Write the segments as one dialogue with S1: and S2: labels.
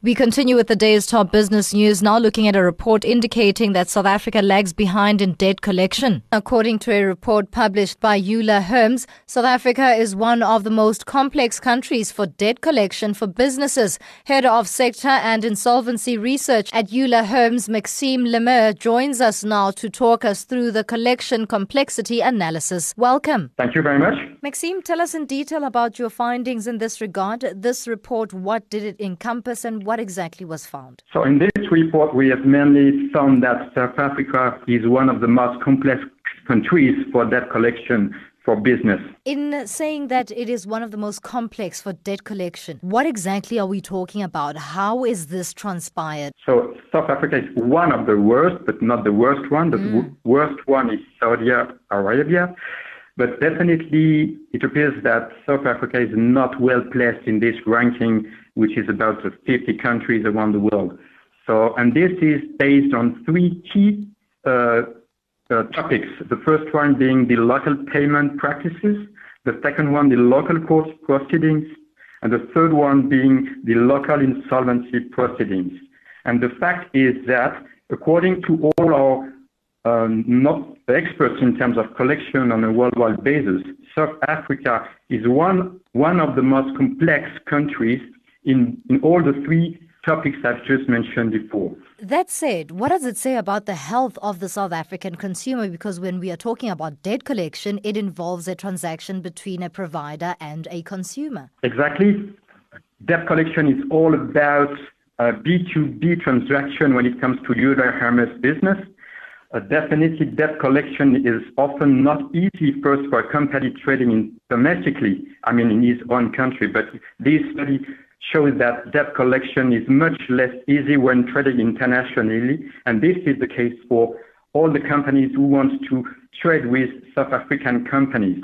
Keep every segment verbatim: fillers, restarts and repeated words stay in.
S1: We continue with the day's top business news, now looking at a report indicating that South Africa lags behind in debt collection. According to a report published by Euler Hermes, South Africa is one of the most complex countries for debt collection for businesses. Head of Sector and Insolvency Research at Euler Hermes, Maxime Lemaire, joins us now to talk us through the collection complexity analysis. Welcome.
S2: Thank you very much.
S1: Maxime, tell us in detail about your findings in this regard. This report, what did it encompass and what exactly was found?
S2: So in this report, we have mainly found that South Africa is one of the most complex countries for debt collection for business.
S1: In saying that it is one of the most complex for debt collection, what exactly are we talking about? How is this transpired?
S2: So South Africa is one of the worst, but not the worst one. The mm. worst one is Saudi Arabia. But definitely, it appears that South Africa is not well placed in this ranking, which is about fifty countries around the world. So, and this is based on three key uh, uh, topics. The first one being the local payment practices, the second one, the local court proceedings, and the third one being the local insolvency proceedings. And the fact is that, according to all our Um, not experts in terms of collection on a worldwide basis, South Africa is one one of the most complex countries in, in all the three topics I've just mentioned before.
S1: That said, what does it say about the health of the South African consumer? Because when we are talking about debt collection, it involves a transaction between a provider and a consumer.
S2: Exactly. Debt collection is all about uh, B two B transaction when it comes to Euler Hermes business. Uh, definitely, debt collection is often not easy first for a company trading in domestically, I mean in his own country, but this study shows that debt collection is much less easy when trading internationally, and this is the case for all the companies who want to trade with South African companies.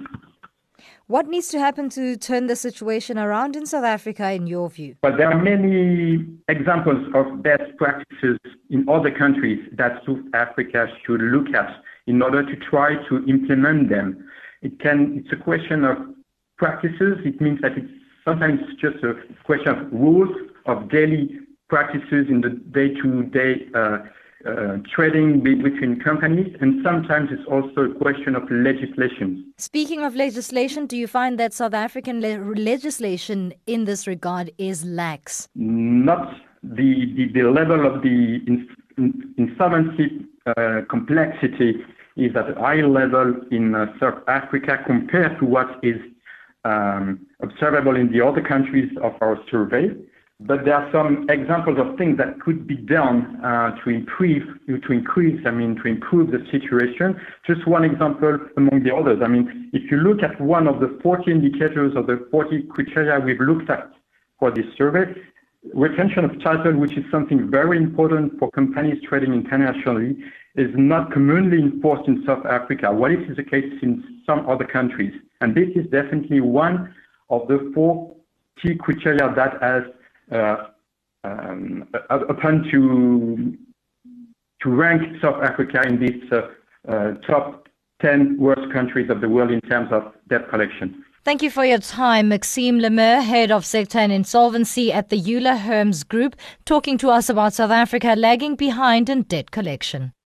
S1: What needs to happen to turn the situation around in South Africa, in your view?
S2: But there are many examples of best practices in other countries that South Africa should look at in order to try to implement them. It can, it's a question of practices. It means that it's sometimes just a question of rules, of daily practices in the day-to-day uh, Uh, trading be- between companies, and sometimes it's also a question of legislation.
S1: Speaking of legislation, do you find that South African le- legislation in this regard is lax?
S2: Not the, the, the level of the in- in- insolvency uh, complexity is at a high level in uh, South Africa compared to what is um, observable in the other countries of our survey. But there are some examples of things that could be done uh, to improve, to increase, I mean, to improve the situation. Just one example among the others. I mean, if you look at one of the forty indicators of the forty criteria we've looked at for this survey, retention of title, which is something very important for companies trading internationally, is not commonly enforced in South Africa, while it is the case in some other countries. And this is definitely one of the four key criteria that has Uh, um, upon to to rank South Africa in these uh, uh, top ten worst countries of the world in terms of debt collection.
S1: Thank you for your time, Maxime Lemaire, Head of Sector and Insolvency at the Euler Hermes Group, talking to us about South Africa lagging behind in debt collection.